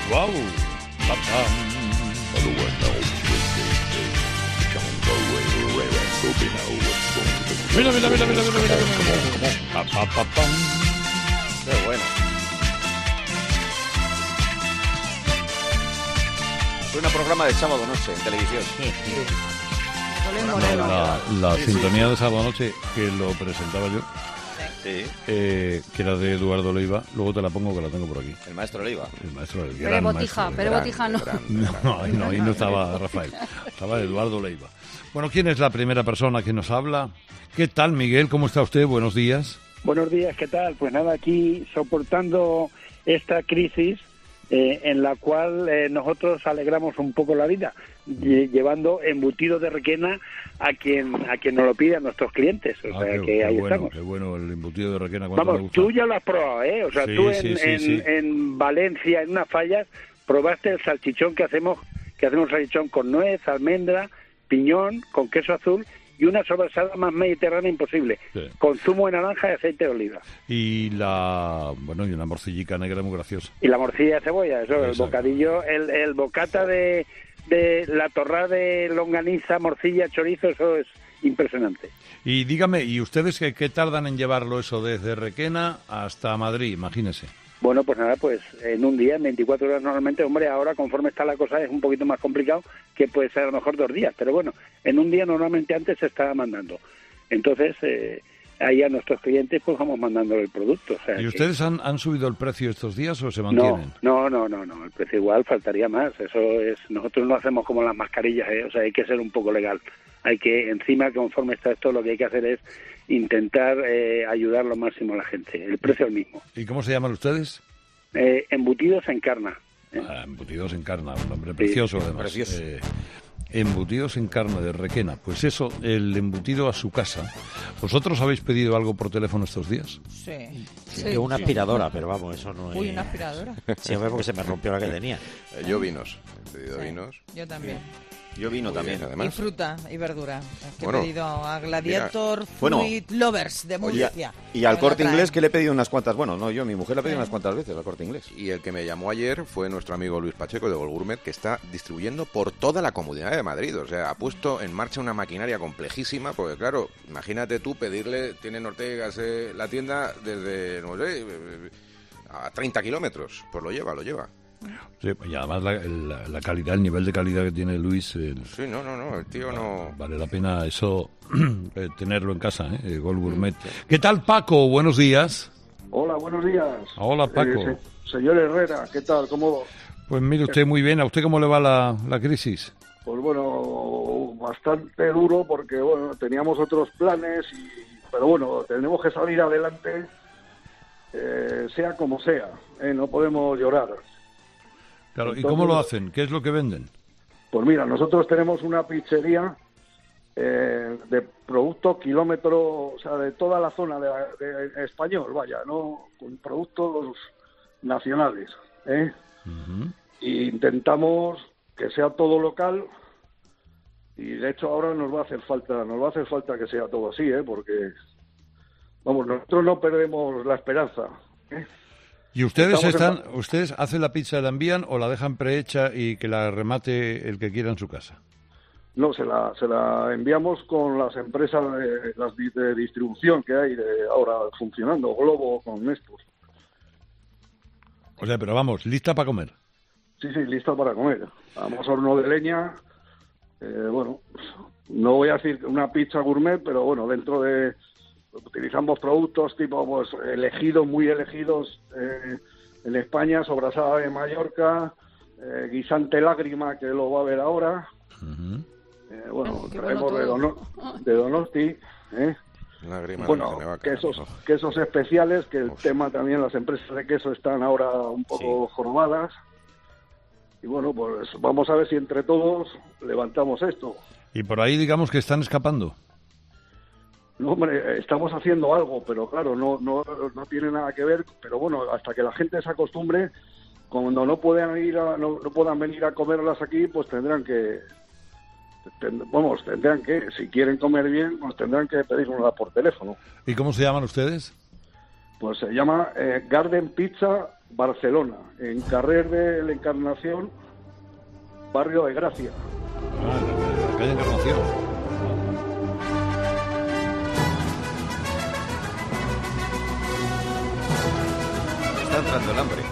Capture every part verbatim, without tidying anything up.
Wow. Mira, mira, mira, mira, mira, mira, mira. Pa, pa, pa, pam. Qué bueno. Fue un programa de sábado noche en televisión. No, la la sí, sintonía sí. de sábado noche que lo presentaba yo, sí. eh, que era de Eduardo Leiva, luego te la pongo que la tengo por aquí. El maestro Leiva. El maestro Leiva. Pero Botija, pero Botija no. Gran, no. No, ahí no, ahí no estaba Rafael, estaba Eduardo Leiva. Bueno, ¿quién es la primera persona que nos habla? ¿Qué tal, Miguel? ¿Cómo está usted? Buenos días. Buenos días, ¿qué tal? Pues nada, aquí soportando esta crisis eh, en la cual eh, nosotros alegramos un poco la vida, lle- llevando embutido de requena a quien a quien nos lo pide, a nuestros clientes. O Ah, sea, qué, que qué ahí bueno, estamos. qué bueno el embutido de requena. ¿Cuánto me Vamos, gusta? tú ya lo has probado, ¿eh? O sea, Sí, tú en, sí, sí, en, sí. en Valencia, en unas fallas, probaste el salchichón que hacemos, que hacemos salchichón con nuez, almendra, piñón, con queso azul y una sobrasada más mediterránea imposible, Sí. con zumo de naranja y aceite de oliva. Y la, bueno, y una morcillica negra muy graciosa. Y la morcilla de cebolla, eso, Exacto. el bocadillo, el, el bocata de, de la torrada de longaniza, morcilla, chorizo, eso es impresionante. Y dígame, ¿y ustedes qué, qué tardan en llevarlo eso desde Requena hasta Madrid? Imagínese. Bueno, pues nada, pues en un día, en veinticuatro horas normalmente, hombre, ahora conforme está la cosa es un poquito más complicado, que puede ser a lo mejor dos días, pero bueno, en un día normalmente antes se estaba mandando. Entonces, eh, ahí a nuestros clientes pues vamos mandando el producto. O sea, ¿Y que- ustedes han, han subido el precio estos días o se mantienen? No, no, no, no, no, el precio igual faltaría más. Eso es, nosotros no hacemos como las mascarillas, ¿eh? O sea, hay que ser un poco legal. Hay que, encima, conforme está esto, lo que hay que hacer es intentar eh, ayudar lo máximo a la gente. El precio es el mismo. ¿Y cómo se llaman ustedes? Eh, embutidos en carne. ¿eh? Ah, embutidos en carne, un nombre precioso sí, además. precioso. Eh, embutidos en carne de Requena. Pues eso, el embutido a su casa. ¿Vosotros habéis pedido algo por teléfono estos días? Sí. Sí, yo una aspiradora, pero vamos, eso no es... Uy, una aspiradora. Sí, hombre, porque se me rompió la que tenía. Eh, yo vinos. He pedido Sí, vinos. Yo también. Yo vino Y- también, Y además. fruta y verdura. Es que Bueno, he pedido a Gladiator mira, bueno, Fruit Lovers de Oye, Murcia. y al Me lo Corte traen. Inglés que le he pedido unas cuantas, bueno, no yo, mi mujer le ha pedido Sí. unas cuantas veces al Corte Inglés. Y el que me llamó ayer fue nuestro amigo Luis Pacheco de Gol Gourmet, que está distribuyendo por toda la Comunidad de Madrid. O sea, ha puesto en marcha una maquinaria complejísima, porque claro, imagínate tú pedirle, tiene Ortegas eh, la tienda desde, no sé, eh, a treinta kilómetros. Pues lo lleva, lo lleva. Sí, y además la, la- la calidad, el nivel de calidad que tiene Luis, el- Sí, no, no, no, el tío no... vale la pena eso eh, tenerlo en casa, ¿eh? El Gol Gourmet. ¿Qué tal, Paco? Buenos días. Hola, buenos días. Hola, Paco. Eh, se- señor Herrera, ¿qué tal? ¿Cómo? Pues mire usted muy bien. ¿A usted cómo le va la, la crisis? Pues bueno, bastante duro porque bueno, teníamos otros planes, y, pero bueno, tenemos que salir adelante, eh, sea como sea, ¿eh? No podemos llorar. Claro, ¿y Entonces- cómo lo hacen? ¿Qué es lo que venden? Pues mira, nosotros tenemos una pizzería eh, de productos kilómetro, o sea, de toda la zona de, de español, vaya, no con productos nacionales, ¿eh? Ujú. Y intentamos que sea todo local, y de hecho ahora nos va a hacer falta, nos va a hacer falta que sea todo así, ¿eh? Porque vamos, nosotros no perdemos la esperanza, ¿eh? ¿Y ustedes Estamos están, ustedes hacen la pizza y la envían o la dejan prehecha y que la remate el que quiera en su casa? No, se la, se la enviamos con las empresas de, las di- de distribución que hay de ahora funcionando, Globo con estos. O sea, pero vamos, lista para comer. Sí, sí, lista para comer. Vamos a horno de leña, eh, bueno, no voy a decir una pizza gourmet, pero bueno, dentro de... Utilizamos productos tipo, pues, elegidos, muy elegidos eh, en España, sobrasada de Mallorca, eh, guisante lágrima, que lo va a ver ahora. Ujú. Eh, bueno, Qué traemos bueno de, todo. Dono- de Donosti, ¿eh? Lágrima Bueno, se me va a caer quesos, los ojos. quesos especiales, que el Uf. tema también, las empresas de queso están ahora un poco jorobadas. Y bueno, pues vamos a ver si entre todos levantamos esto. Y por ahí digamos que están escapando. No, hombre, estamos haciendo algo, pero claro, no, no, no tiene nada que ver. Pero bueno, hasta que la gente se acostumbre, cuando no puedan ir a, no, no puedan venir a comerlas aquí, pues tendrán que, ten- vamos, tendrán que, si quieren comer bien, pues tendrán que pedirnosla por teléfono. ¿Y cómo se llaman ustedes? Pues se llama eh, Garden Pizza Barcelona, en Carrer de la Encarnación, barrio de Gracia. Ah, la, la calle Encarnación. Está entrando el hambre.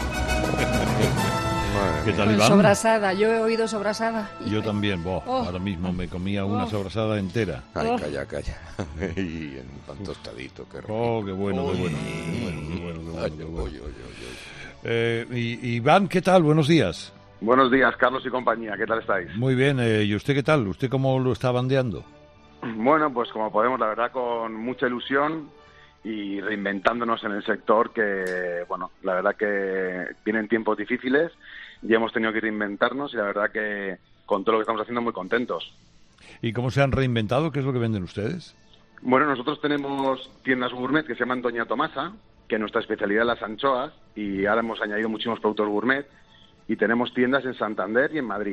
¿Qué tal, Con Iván? sobrasada, yo he oído sobrasada. Yo también, boh, Oh. ahora mismo me comía una Oh. sobrasada entera. Ay, Oh. calla, calla. Y en un pan tostadito, qué rico. Oh, qué bueno, qué Uy. bueno, qué bueno, qué bueno, qué bueno, Ay, qué oy, bueno. oy, oy, oy. Eh, y- Iván, ¿qué tal? Buenos días. Buenos días, Carlos y compañía. ¿Qué tal estáis? Muy bien, eh, ¿y usted qué tal? ¿Usted cómo lo está bandeando? Bueno, pues como podemos, la verdad, con mucha ilusión y reinventándonos en el sector que, bueno, la verdad que vienen tiempos difíciles y hemos tenido que reinventarnos y la verdad que con todo lo que estamos haciendo muy contentos. ¿Y cómo se han reinventado? ¿Qué es lo que venden ustedes? Bueno, nosotros tenemos tiendas gourmet que se llaman Doña Tomasa, que nuestra especialidad es las anchoas y ahora hemos añadido muchísimos productos gourmet y tenemos tiendas en Santander y en Madrid.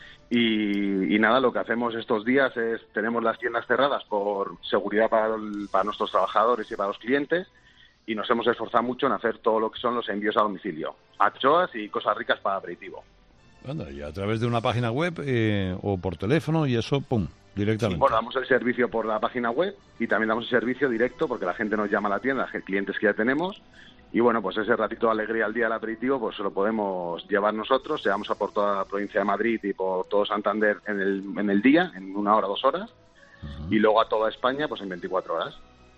Y, y nada, lo que hacemos estos días es, tenemos las tiendas cerradas por seguridad para, el- para nuestros trabajadores y para los clientes y nos hemos esforzado mucho en hacer todo lo que son los envíos a domicilio, anchoas y cosas ricas para aperitivo. Anda, y a través de una página web eh, o por teléfono y eso, pum, directamente. Bueno, damos el servicio por la página web y también damos el servicio directo porque la gente nos llama a la tienda, los clientes que ya tenemos. Y bueno, pues ese ratito de alegría al día del aperitivo, pues se lo podemos llevar nosotros, llevamos a por toda la provincia de Madrid y por todo Santander en el, en el día, en una hora, dos horas, Ujú. y luego a toda España, pues en veinticuatro horas.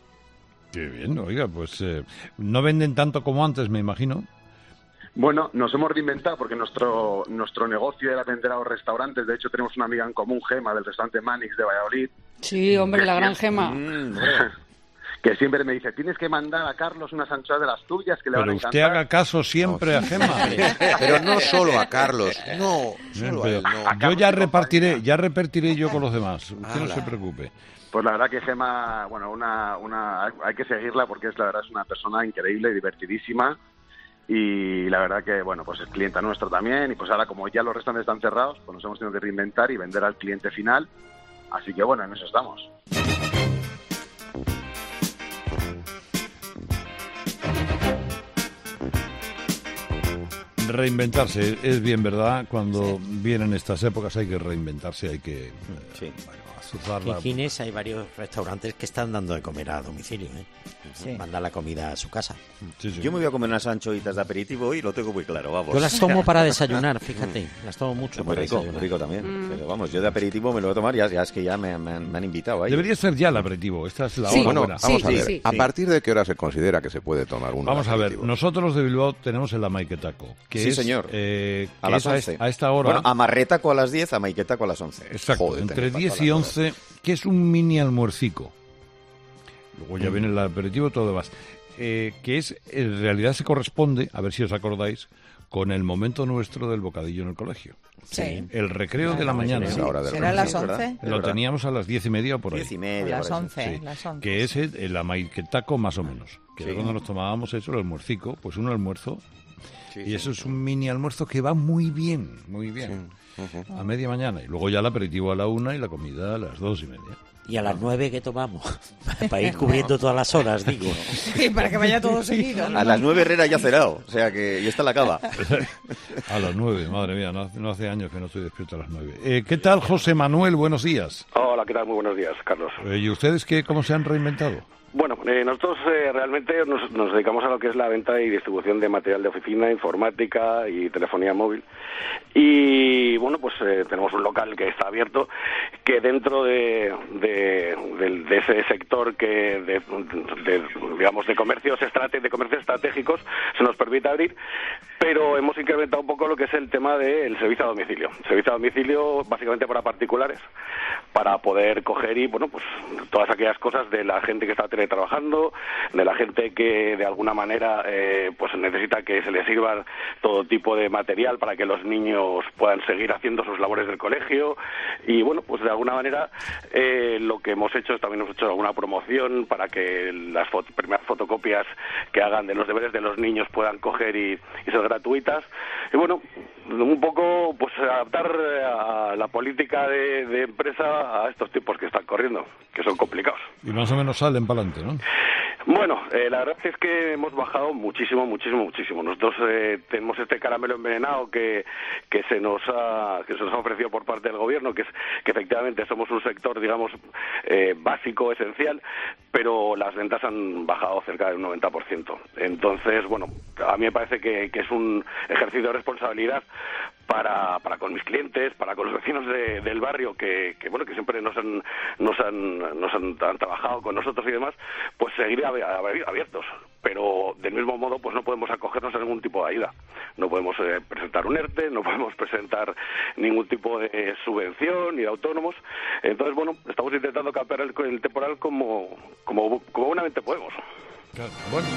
Qué bien, oiga, pues eh, no venden tanto como antes, me imagino. Bueno, nos hemos reinventado porque nuestro nuestro negocio era vender a los restaurantes. De hecho, tenemos una amiga en común, Gema, del restaurante Manix de Valladolid, Sí, hombre, la gran gema. Mm, que siempre me dice, tienes que mandar a Carlos unas anchoas de las tuyas que le van Pero a usted encantar. haga caso siempre a Gema. Pero no solo a Carlos, no, solo a Pero él, no. yo ya repartiré, ya repartiré yo con los demás. Usted no Ala. se preocupe. Pues la verdad que Gema, bueno, una, una, hay que seguirla porque es la verdad es una persona increíble y divertidísima y la verdad que, bueno, pues es clienta nuestro también y pues ahora como ya los restaurantes están cerrados, pues nos hemos tenido que reinventar y vender al cliente final, así que bueno, en eso estamos. Reinventarse es bien, ¿verdad? Cuando vienen estas épocas hay que reinventarse, hay que eh, Sí. bueno, azuzarla. En Gines hay varios restaurantes que están dando de comer a domicilio, ¿eh? Sí. Mandan la comida a su casa. Sí, sí. Yo me voy a comer unas anchoitas de aperitivo y lo tengo muy claro, vamos. Yo las tomo para desayunar, fíjate. Las tomo mucho Muy para rico, desayunar. muy rico también. Pero vamos, yo de aperitivo me lo voy a tomar, ya, ya es que ya me, me han, me han invitado ahí. Debería ser ya el aperitivo. Esta es la Sí. hora Bueno, buena. Sí, vamos a sí, ver, sí. ¿a partir de qué hora se considera que se puede tomar uno? Vamos a ver, aperitivo? nosotros de Bilbao tenemos el amaiketaco, que Sí, es, señor. eh, a que las es a, once. est- a esta hora, Bueno, a Marretaco a las diez, a Maiquetaco a las once. exacto, Joder, entre tenéis para diez todas y las once, que es un mini almuercico. Luego ya viene el aperitivo y todo lo demás. Eh, que es, en realidad se corresponde, a ver si os acordáis, con el momento nuestro del bocadillo en el colegio. Sí. El recreo de la mañana. Es la hora del ¿Será a las Sí, es verdad. once? Es Lo verdad. teníamos a las diez y media o por ahí. Diez y A media. las por ahí. once, Sí, las once. que es el, el amaiketaco más o menos. Que Sí. era cuando nos tomábamos eso, el almuercico, pues un almuerzo. Sí, Y sí. eso es un mini almuerzo que va muy bien, muy bien. Ujú. A media mañana. Y luego ya el aperitivo a la una y la comida a las dos y media. ¿Y a las nueve qué tomamos? Para ir cubriendo todas las horas, digo. Sí, para que vaya todo seguido. ¿no? A las nueve Herrera ya ha cenado, o sea que y está la cava. A las nueve, madre mía, no hace, no hace años que no estoy despierto a las nueve. Eh, ¿Qué tal, José Manuel? Buenos días. Hola, ¿qué tal? Muy buenos días, Carlos. Eh, ¿Y ustedes qué, cómo se han reinventado? Bueno, eh, nosotros eh, realmente nos, nos dedicamos a lo que es la venta y distribución de material de oficina, informática y telefonía móvil. Y bueno, pues eh, tenemos un local que está abierto, que dentro de, de, de, de ese sector que de, de, digamos de comercios estrate, de comercios estratégicos se nos permite abrir, pero hemos incrementado un poco lo que es el tema del servicio a domicilio. Servicio a domicilio básicamente para particulares, para poder coger y bueno, pues todas aquellas cosas de la gente que está teletrabajando, de la gente que de alguna manera eh, pues necesita que se les sirva todo tipo de material para que los niños puedan seguir haciendo sus labores del colegio. Y bueno, pues de alguna manera eh, lo que hemos hecho es también hemos hecho alguna promoción para que las fot- primeras fotocopias que hagan de los deberes de los niños puedan coger y, y ser gratuitas. Y bueno, un poco pues adaptar a la política de, de empresa a estos tiempos que están corriendo, que son complicados. Y más o menos salen para adelante, ¿no? Bueno, eh, la verdad es que hemos bajado muchísimo, muchísimo, muchísimo. Nosotros eh, tenemos este caramelo envenenado que, que se nos ha que se nos ha ofrecido por parte del gobierno, que es que efectivamente somos un sector, digamos, eh, básico, esencial, pero las ventas han bajado cerca del noventa por ciento. Entonces, bueno, a mí me parece que, que es un ejercicio de responsabilidad para, para con mis clientes, para con los vecinos de, del barrio que, que bueno que siempre nos han nos han nos han, han trabajado con nosotros y demás, pues seguir abiertos, pero del mismo modo pues no podemos acogernos a ningún tipo de ayuda, no podemos eh, presentar un ERTE, no podemos presentar ningún tipo de subvención ni de autónomos. Entonces bueno, estamos intentando campear el, el temporal como como como buenamente podemos. Claro, bueno,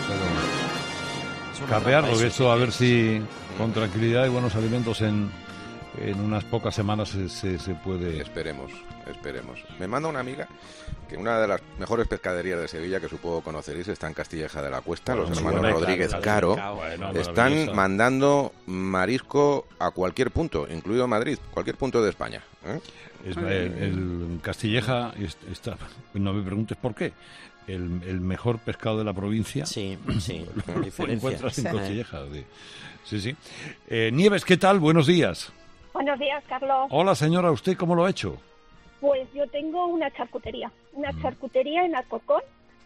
pero capearlo, eso a ver si con tranquilidad y buenos alimentos en, en unas pocas semanas se, se, se puede... Esperemos, esperemos. Me manda una amiga que una de las mejores pescaderías de Sevilla, que supongo conoceréis, está en Castilleja de la Cuesta, bueno, los hermanos bueno, Rodríguez claro, Caro, bueno, están mandando marisco a cualquier punto, incluido Madrid, cualquier punto de España. ¿eh? Es, el, el Castilleja está, no me preguntes por qué. El, el mejor pescado de la provincia. Sí, sí. Lo encuentras en Castilleja. Sí, sí. Eh, Nieves, ¿qué tal? Buenos días. Buenos días, Carlos. Hola, señora. ¿Usted cómo lo ha hecho? Pues yo tengo una charcutería. Una mm. charcutería en Alcorcón.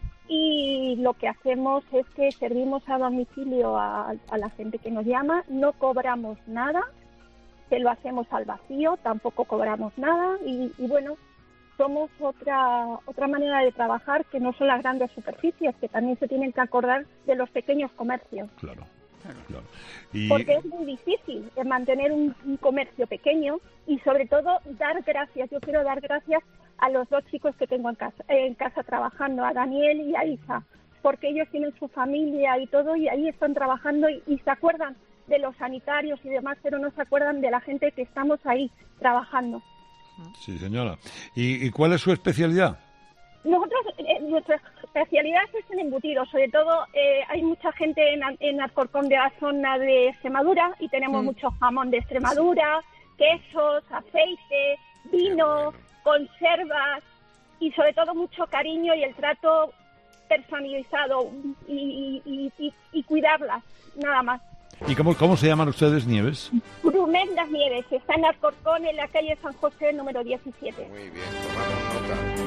Y lo que hacemos es que servimos a domicilio a, a la gente que nos llama. No cobramos nada. Se lo hacemos al vacío. Tampoco cobramos nada. Y, y bueno... somos otra otra manera de trabajar que no son las grandes superficies, que también se tienen que acordar de los pequeños comercios. Claro, claro. Y... porque es muy difícil mantener un, un comercio pequeño y sobre todo dar gracias. Yo quiero dar gracias a los dos chicos que tengo en casa, en casa trabajando, a Daniel y a Isa, porque ellos tienen su familia y todo y ahí están trabajando y, y se acuerdan de los sanitarios y demás, pero no se acuerdan de la gente que estamos ahí trabajando. Sí, señora. ¿Y, y cuál es su especialidad? Nosotros, eh, nuestra especialidad es en embutidos. Sobre todo, eh, hay mucha gente en, en Alcorcón de la zona de Extremadura y tenemos mm. mucho jamón de Extremadura, quesos, aceite, vino, conservas y sobre todo mucho cariño y el trato personalizado y, y, y, y cuidarlas, nada más. ¿Y cómo, cómo se llaman ustedes, Nieves? Grumet Las Nieves, está en Alcorcón, en la calle San José, número diecisiete. Muy bien, tomamos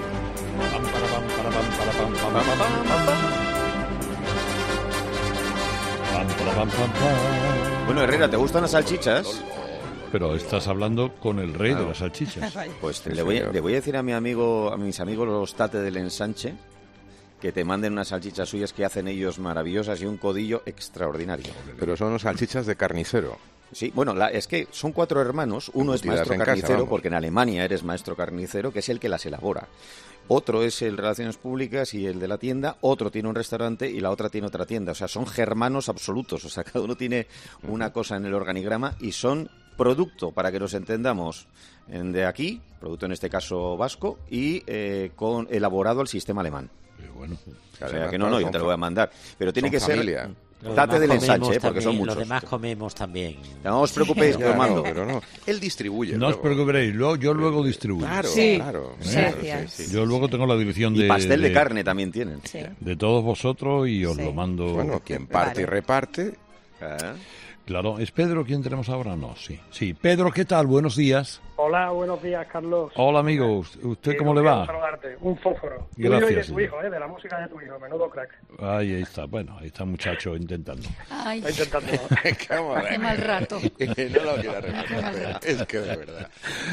nota. Bueno, Herrera, ¿te gustan las salchichas? Pero estás hablando con el rey ah, de las salchichas. Pues sí, le, voy, le voy a decir a mi amigo, a mis amigos los Tate del Ensanche, que te manden unas salchichas suyas que hacen ellos maravillosas y un codillo extraordinario. Pero son salchichas de carnicero. Sí, bueno, la, es que son cuatro hermanos. Uno es maestro carnicero, casa, porque en Alemania eres maestro carnicero, que es el que las elabora. Otro es el Relaciones Públicas y el de la tienda. Otro tiene un restaurante y la otra tiene otra tienda. O sea, son germanos absolutos. O sea, cada uno tiene una cosa en el organigrama y son producto, para que nos entendamos, de aquí, producto en este caso vasco, y eh, con elaborado al sistema alemán. Bueno, o sea, que no, no, yo te lo voy a mandar. Pero tiene que familia. ser Tate del Ensanche, ¿eh? Porque son muchos. Los demás comemos también. No os preocupéis, que os mando. Pero no, él distribuye. No luego. os preocupéis, yo, yo luego distribuyo. Claro, sí. claro. Gracias. Sí, sí, sí. Yo luego tengo la dirección de... Y pastel de, de carne también tienen. Sí. De todos vosotros y os sí. lo mando... Bueno, quien parte y reparte... ¿Eh? Claro, ¿es Pedro quien tenemos ahora? No, sí. Sí, Pedro, ¿qué tal? Buenos días. Hola, buenos días, Carlos. Hola, amigo. ¿Usted sí, cómo le va? Saludarte. Un fósforo. Gracias. Y de tu hijo, ¿eh? De la música de tu hijo. Menudo crack. Ay, ahí está. Bueno, ahí está el muchacho intentando. Ay. Está intentando. Qué mal rato. No lo quiero reconocer. Es que de verdad.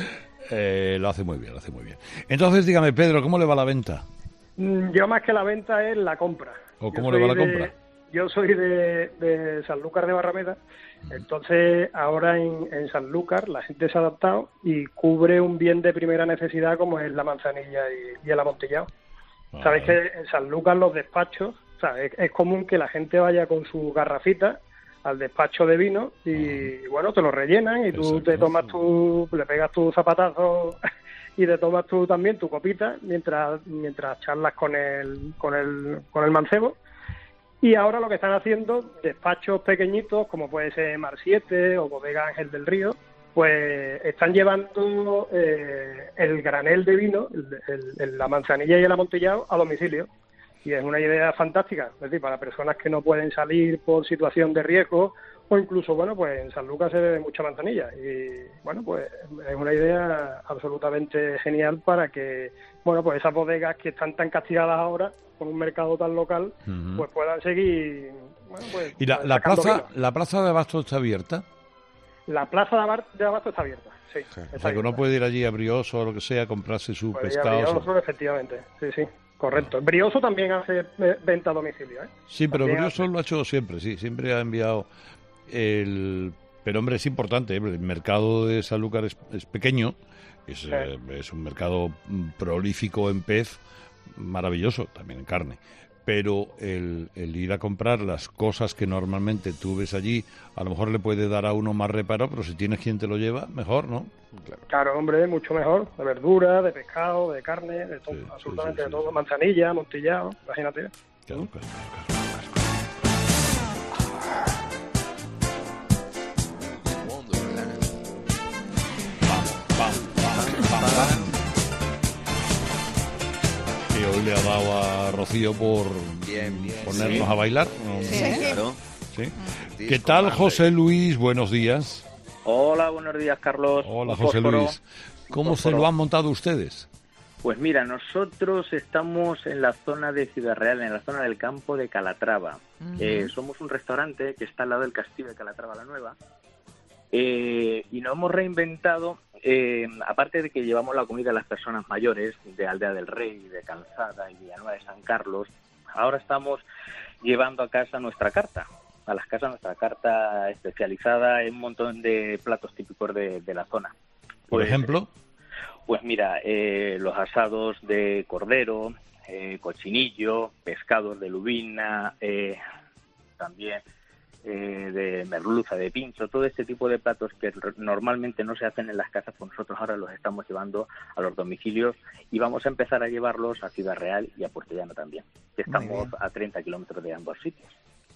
Eh, lo hace muy bien, lo hace muy bien. Entonces, dígame, Pedro, ¿cómo le va la venta? Yo más que la venta es la compra. ¿O cómo le va la de, compra? Yo soy de, de Sanlúcar de Barrameda. Entonces, ahora en, en Sanlúcar la gente se ha adaptado y cubre un bien de primera necesidad como es la manzanilla y, y el amontillado. Ah, Sabéis que en Sanlúcar los despachos, o sea, es, es común que la gente vaya con su garrafita al despacho de vino y, bueno, te lo rellenan y tú Exacto. te tomas tu, le pegas tu zapatazo y te tomas tú también tu copita mientras mientras charlas con el con el con el mancebo. Y ahora lo que están haciendo, despachos pequeñitos, como puede ser Mar siete o Bodega Ángel del Río, pues están llevando eh, el granel de vino, el, el, el, la manzanilla y el amontillado, a domicilio. y es una idea fantástica, es decir, para personas que no pueden salir por situación de riesgo, o incluso, bueno, pues en Sanlúcar se bebe mucha manzanilla, y bueno, pues es una idea absolutamente genial para que, bueno, pues esas bodegas que están tan castigadas ahora, con un mercado tan local, uh-huh. pues puedan seguir, bueno, pues... ¿Y la, la plaza vino. la plaza de Abasto está abierta? La plaza de, Abar, de Abasto está abierta, sí. sí. O sea, que uno puede ir allí a Brioso o lo que sea, a comprarse su puede pescado. Ir a Brioso, o... efectivamente, sí, sí. Correcto. Brioso también hace venta a domicilio, ¿eh? Sí, pero también Brioso hace... lo ha hecho siempre, sí. Siempre ha enviado el... Pero, hombre, es importante. ¿eh? El mercado de Sanlúcar es, es pequeño. Es, sí. eh, es un mercado prolífico en pez, maravilloso, también en carne. Pero el, el ir a comprar las cosas que normalmente tú ves allí, a lo mejor le puede dar a uno más reparo, pero si tienes quien te lo lleva, mejor, ¿no? Claro, claro hombre, mucho mejor. De verdura, de pescado, de carne, de todo, sí, absolutamente sí, sí, de todo. Sí. Manzanilla, amontillado, imagínate. Claro, claro, claro, claro. Que hoy le ha dado a Rocío por bien, bien, ponernos sí. a bailar. Sí, sí. Claro. ¿Sí? Sí. ¿Qué tal, José Luis? Buenos días. Hola, buenos días, Carlos. Hola, José Luis. ¿Cómo se lo han montado ustedes? Pues mira, nosotros estamos en la zona de Ciudad Real, en la zona del campo de Calatrava. Uh-huh. Eh, somos un restaurante que está al lado del castillo de Calatrava la Nueva. Eh, y nos hemos reinventado, eh, aparte de que llevamos la comida a las personas mayores de Aldea del Rey, de Calzada y Villanueva de San Carlos, ahora estamos llevando a casa nuestra carta, a las casas nuestra carta especializada en un montón de platos típicos de, de la zona. Por pues, ejemplo, pues mira, eh, los asados de cordero, eh, cochinillo, pescados de lubina, eh, también eh, de merluza, de pincho, todo este tipo de platos que normalmente no se hacen en las casas, pues nosotros ahora los estamos llevando a los domicilios y vamos a empezar a llevarlos a Ciudad Real y a Puerto Llano también, que estamos a treinta kilómetros de ambos sitios.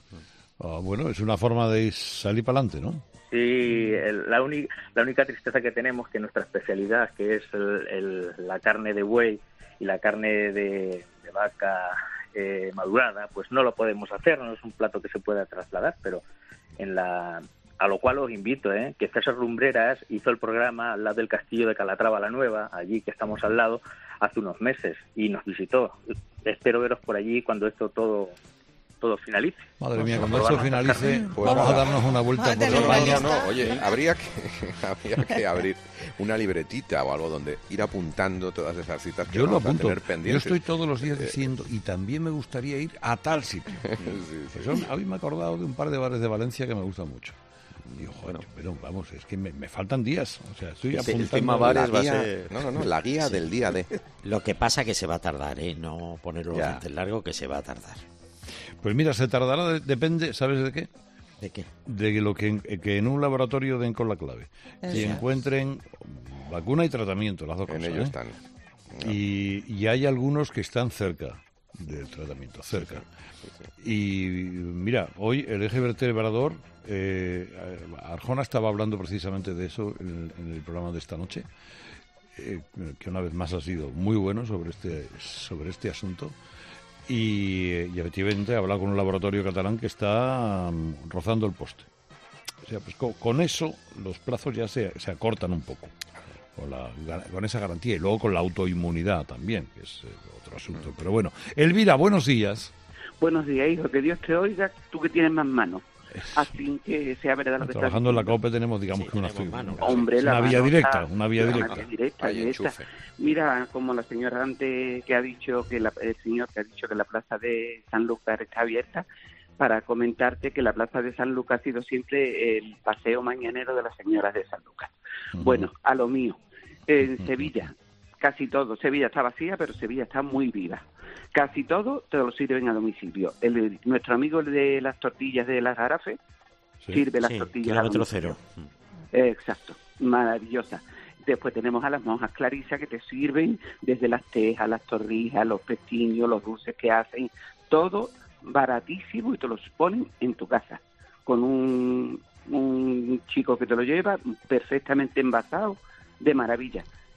Ah, bueno, es una forma de salir para adelante, ¿no? Sí, el, la, uni, la única tristeza que tenemos que nuestra especialidad, que es el, el, la carne de buey y la carne de, de vaca eh, madurada, pues no lo podemos hacer, no es un plato que se pueda trasladar, pero en la a lo cual os invito, ¿eh? que César Lumbreras hizo el programa al lado del castillo de Calatrava la Nueva, allí que estamos al lado, hace unos meses y nos visitó. Espero veros por allí cuando esto todo todo finalice. Madre mía, cuando esto finalice, pues vamos a darnos una vuelta por España. No, oye, habría que, habría que abrir una libretita o algo donde ir apuntando todas esas citas que yo vamos lo apunto. a tener pendientes. Yo estoy todos los días diciendo, y también me gustaría ir a tal sitio. sí, sí, pues sí. Hoy me he acordado de un par de bares de Valencia que me gustan mucho. Digo, bueno, pero vamos, es que me, me faltan días. O sea, estoy sí, apuntando bares la guía, va a ser... No, no, no, la guía sí. del día de... Lo que pasa que se va a tardar, ¿eh? No ponerlo bastante largo, que se va a tardar. Pues mira, se tardará, de, depende, ¿sabes de qué? ¿De qué? De lo que, que en un laboratorio den con la clave. Eso. Y encuentren vacuna y tratamiento, las dos en cosas. ellos ¿eh? están. No. Y, y hay algunos que están cerca del tratamiento, cerca. Sí, sí, sí. Y mira, hoy el eje vertebrador, eh, Arjona estaba hablando precisamente de eso en, en el programa de esta noche, eh, que una vez más ha sido muy bueno sobre este, sobre este asunto. Y, y efectivamente he hablado con un laboratorio catalán que está um, rozando el poste. O sea, pues con, con eso los plazos ya se, se acortan un poco, con, la, con esa garantía. Y luego con la autoinmunidad también, que es eh, otro asunto. Pero bueno, Elvira, buenos días. Buenos días, hijo, que Dios te oiga, tú que tienes más manos. Así que sea verdad lo que trabajando en la COPE tenemos, digamos, sí, que una, una, Hombre, una la vía directa, una vía directa. Una vía directa, directa. Mira, como la señora antes que ha dicho que la, el señor que ha dicho que la plaza de Sanlúcar está abierta, para comentarte que la plaza de Sanlúcar ha sido siempre el paseo mañanero de las señoras de Sanlúcar. Uh-huh. Bueno, a lo mío, en uh-huh. Sevilla, casi todo, Sevilla está vacía, pero Sevilla está muy viva. Casi todo te lo sirven a domicilio. El, nuestro amigo de las tortillas de las Jarafe sí. sirve las sí, tortillas a domicilio. Cero. Exacto, maravillosa. Después tenemos a las monjas Clarisa que te sirven desde las tejas, las torrijas, los pestiños, los dulces que hacen, todo baratísimo y te los ponen en tu casa con un, un chico que te lo lleva perfectamente envasado, de maravilla.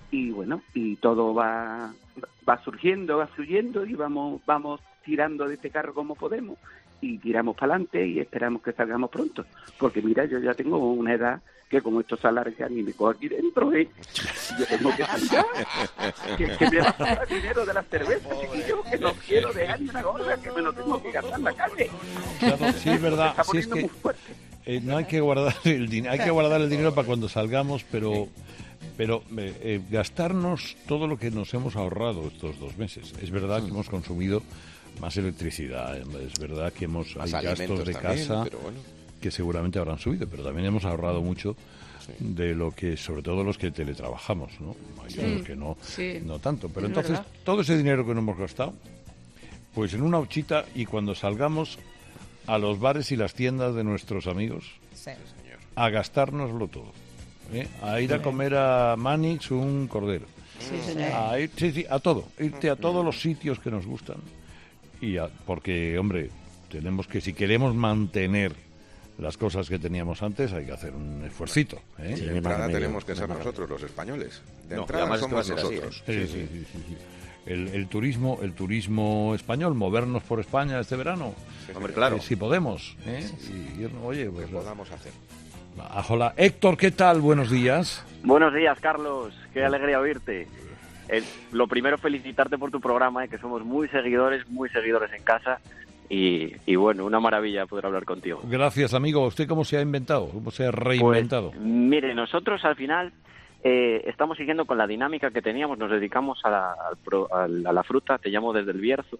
y bueno, y todo va va surgiendo, va fluyendo y vamos vamos tirando de este carro como podemos y tiramos para adelante y esperamos que salgamos pronto, porque mira, yo ya tengo una edad que como esto se alarga ni me cojo aquí dentro, ¿eh? Yo tengo que salir, que, que me va a pagar dinero de la cerveza, chiquillo, que no quiero dejar ni una gorra, que me lo tengo que gastar en la calle. Claro, sí, es verdad, sí, es que eh, no hay que guardar el dinero, hay que guardar el dinero para cuando salgamos, pero pero eh, eh, gastarnos todo lo que nos hemos ahorrado estos dos meses. Es verdad que hemos consumido más electricidad, es verdad que hemos más hay gastos de también, casa pero bueno. que seguramente habrán subido, pero también hemos ahorrado mucho sí. de lo que, sobre todo los que teletrabajamos, ¿no? Hay sí. otros que no, sí. no tanto. Pero es entonces, verdad. Todo ese dinero que no hemos gastado, pues en una huchita y cuando salgamos a los bares y las tiendas de nuestros amigos, sí. a gastárnoslo todo. ¿eh? A ir a comer a Manix un cordero. Sí, señor. A ir, sí, sí, a todo. Irte a todos los sitios que nos gustan. Y a, porque, hombre, tenemos que, si queremos mantener las cosas que teníamos antes, hay que hacer un esfuercito. ¿eh? Sí, de entrada tenemos que ser nosotros, los españoles. De no, entrada somos nosotros. Así, ¿eh? sí, sí, sí, sí, sí. El, el turismo el turismo español, movernos por España este verano. Sí, hombre, claro. Eh, si podemos. ¿eh? Sí, sí. Y, oye, pues, que podamos hacer. Hola, Héctor, ¿qué tal? Buenos días. Buenos días, Carlos. Qué alegría oírte. Eh, lo primero, felicitarte por tu programa, eh, que somos muy seguidores, muy seguidores en casa. Y, y bueno, una maravilla poder hablar contigo. Gracias, amigo. ¿Usted cómo se ha inventado? ¿Cómo se ha reinventado? Pues, mire, nosotros al final eh, estamos siguiendo con la dinámica que teníamos. Nos dedicamos a la, al pro, a la fruta, te llamo desde el Bierzo.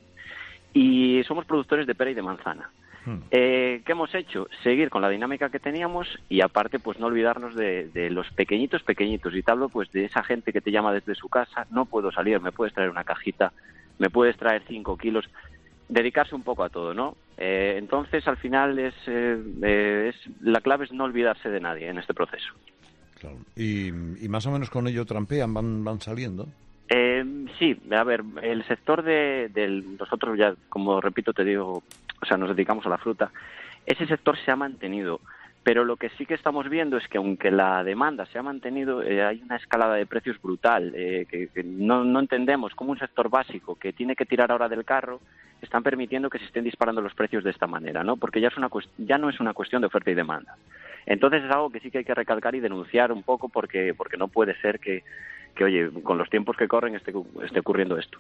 Y somos productores de pera y de manzana. Hmm. Eh, ¿Qué hemos hecho? Seguir con la dinámica que teníamos y aparte pues no olvidarnos de, de los pequeñitos pequeñitos y te hablo pues de esa gente que te llama desde su casa, no puedo salir, me puedes traer una cajita, me puedes traer cinco kilos, dedicarse un poco a todo, ¿no? Eh, entonces al final es, eh, eh, es la clave es no olvidarse de nadie en este proceso. Claro. Y, y más o menos con ello trampean, van, van saliendo. Eh, sí, a ver, el sector de, del nosotros ya, como repito te digo, o sea, nos dedicamos a la fruta, ese sector se ha mantenido, pero lo que sí que estamos viendo es que aunque la demanda se ha mantenido, eh, hay una escalada de precios brutal, eh, que, que no, no entendemos cómo un sector básico que tiene que tirar ahora del carro están permitiendo que se estén disparando los precios de esta manera, ¿no? Porque ya es una ya no es una cuestión de oferta y demanda. Entonces es algo que sí que hay que recalcar y denunciar un poco porque porque no puede ser que, que oye, con los tiempos que corren esté, esté ocurriendo esto.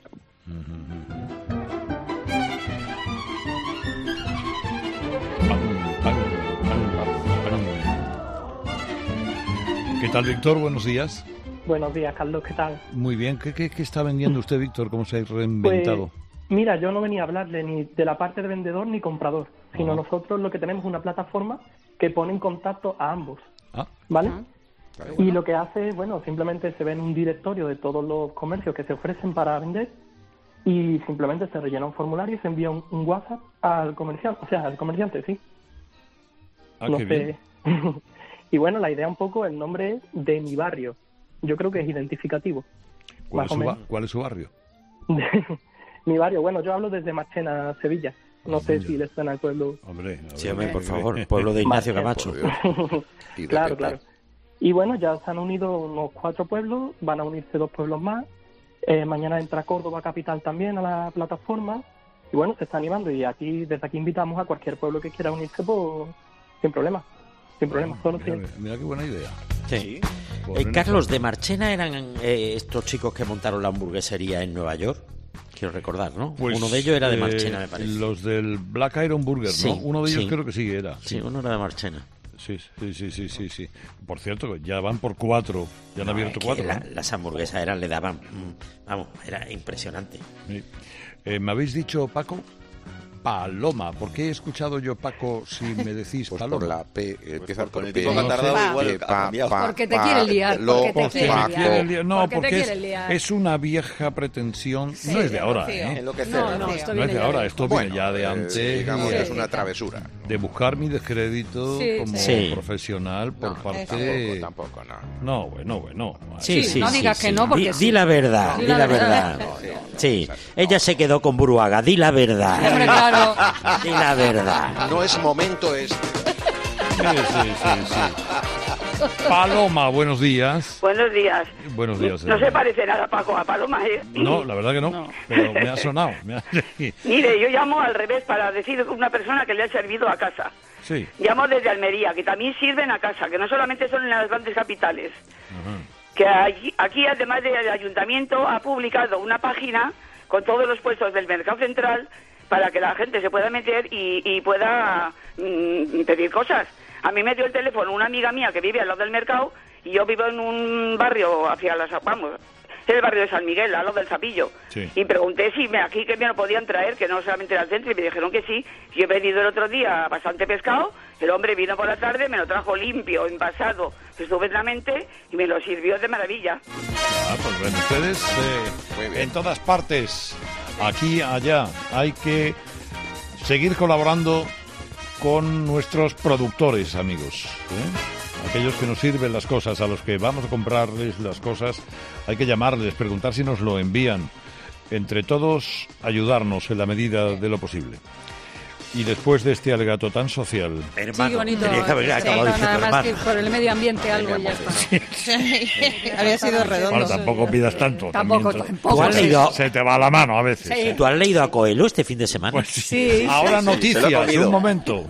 ¿Qué tal, Víctor? Buenos días. Buenos días, Carlos, ¿qué tal? Muy bien. ¿Qué, qué, qué está vendiendo usted, Víctor? ¿Cómo se ha reinventado? Pues, mira, yo no venía a hablarle ni de la parte de vendedor ni comprador, sino ah. nosotros lo que tenemos es una plataforma que pone en contacto a ambos, ah. ¿vale? Ah. Y lo que hace, bueno, simplemente se ve en un directorio de todos los comercios que se ofrecen para vender y simplemente se rellena un formulario y se envía un, un WhatsApp al comercial, o sea, al comerciante, sí. Ah, no qué sé. bien. Y bueno, la idea un poco, el nombre es De Mi Barrio. Yo creo que es identificativo. ¿Cuál, es su, ba- ¿cuál es su barrio? Mi barrio, bueno, yo hablo desde Marchena, Sevilla. No oh, sé mira. si les suena el pueblo. Hombre, sí, hombre, por favor, pueblo de Ignacio Camacho. Claro, claro. Y bueno, ya se han unido unos cuatro pueblos, van a unirse dos pueblos más. Eh, mañana entra Córdoba Capital también a la plataforma. Y bueno, se está animando y aquí desde aquí invitamos a cualquier pueblo que quiera unirse, pues sin problema. Sin problema, solo mira, sí. mira qué buena idea. Sí. Eh, Carlos, de Marchena eran eh, estos chicos que montaron la hamburguesería en Nueva York. Quiero recordar, ¿no? Pues, uno de ellos era de Marchena, me parece. Los del Black Iron Burger, sí, ¿no? Uno de ellos sí. creo que sí era. Sí, sí, uno era de Marchena. Sí, sí, sí, sí, sí, sí. Por cierto, ya van por cuatro. Ya han no, abierto es que cuatro. La, ¿no? Las hamburguesas eran, le daban... Vamos, era impresionante. Sí. Eh, ¿Me habéis dicho, Paco? Paloma. ¿Por qué he escuchado yo, Paco, si me decís pues Paloma? Por la P, empieza pues con el P. tipo que ha tardado Pa, igual pa, ha cambiado. Pa, porque te pa, quiere liar, lo, porque te quiere liar. liar. No, porque, porque te es, quiere liar. es una vieja pretensión. Sí, no es de ahora, Rocío. ¿eh? Enloquecer. No, no, No, esto no es viene de ya ahora, de- esto Bueno, viene ya de eh, antes. sí, digamos y- que es una travesura. De buscar mi descrédito Sí, como sí. profesional por No, parte... Tampoco, tampoco, no. No, bueno, bueno. Sí, Sí, sí, no sí, digas sí. que no, porque di, sí. di la verdad, Di di la la verdad. verdad. No, no, Sí, exacto. ella se quedó con Buruaga, di la verdad. Hombre, claro. Di la verdad. No es momento este. Sí, sí, sí, sí. Paloma, buenos días. Buenos días. Buenos días. No se parece nada, Paco, a Paloma, ¿eh? No, la verdad que no, no. Pero me ha sonado. Me ha... Mire, yo llamo al revés para decir una persona que le ha servido a casa. Sí. Llamo desde Almería, que también sirven a casa, que no solamente son en las grandes capitales. Ajá. Que aquí, aquí, además del ayuntamiento, ha publicado una página con todos los puestos del mercado central para que la gente se pueda meter y, y pueda mmm, pedir cosas. A mí me dio el teléfono una amiga mía que vive al lado del mercado y yo vivo en un barrio hacia las... vamos, es el barrio de San Miguel, al lado del Zapillo. Sí. Y pregunté si me, aquí que me lo podían traer, que no solamente era el centro, y me dijeron que sí. Yo he venido el otro día bastante pescado, el hombre vino por la tarde, me lo trajo limpio, envasado, estupendamente, y me lo sirvió de maravilla. Ah, pues ven ustedes eh, en todas partes, aquí, allá, hay que seguir colaborando con nuestros productores, amigos, ¿eh? Aquellos que nos sirven las cosas, a los que vamos a comprarles las cosas, hay que llamarles, preguntar si nos lo envían. Entre todos, ayudarnos en la medida de lo posible. Y después de este alegato tan social... Hermano, sí, bonito. Tenía que haber acabado sí, diciendo nada más que por el medio ambiente algo y ya está. Sí. Sí. Había sido redondo. Bueno, tampoco pidas tanto. Tampoco, también, tampoco. ¿Tú has leído... Se te va la mano a veces. Sí. ¿Tú has leído a Coelho este fin de semana? Pues sí. Ahora noticias, un momento.